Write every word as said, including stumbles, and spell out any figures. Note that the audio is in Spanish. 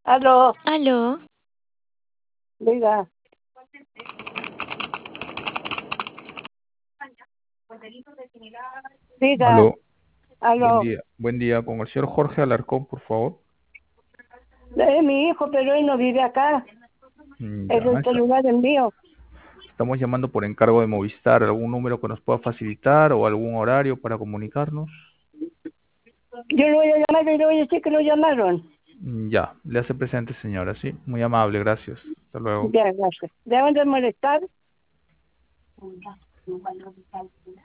Aló, Aló, diga, diga, Aló, buen aló. día. Buen día, con el señor Jorge Alarcón, por favor. Es mi hijo, pero él no vive acá. Mm, Es Ya, el está- celular es mío. estamos llamando por encargo de Movistar. ¿Algún número que nos pueda facilitar o algún horario para comunicarnos? Yo lo voy a llamar y le voy a decir que lo llamaron. Mm, Ya, le hace presente, señora, sí. Muy amable, gracias. Hasta luego. Ya, gracias. ¿De dónde molestar?